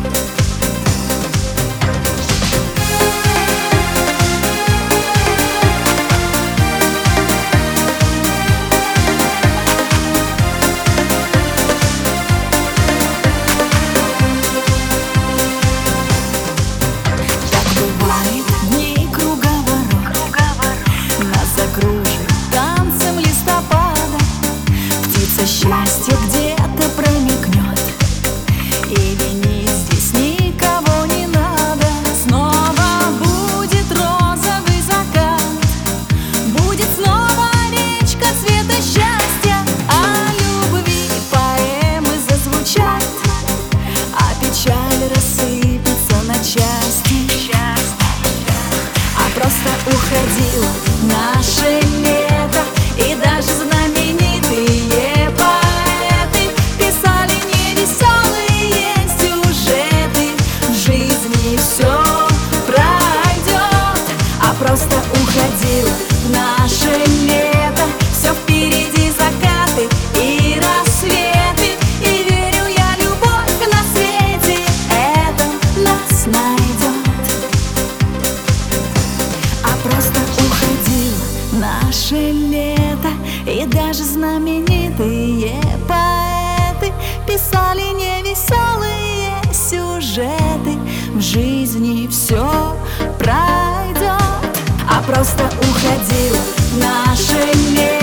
Счастье где-то промелькнет, и винить здесь никого не надо. Снова будет розовый закат, будет снова речка цвета счастья. О любви поэмы зазвучат, а печаль рассыпется на части. А просто уходило наше лето, и даже знаменитые просто уходило наше лето. Все впереди закаты и рассветы, и верю я, любовь на свете это нас найдет. А просто уходило наше лето, и даже знаменитые поэты писали невеселые сюжеты. В жизни все пройдет. А просто уходило наше лето.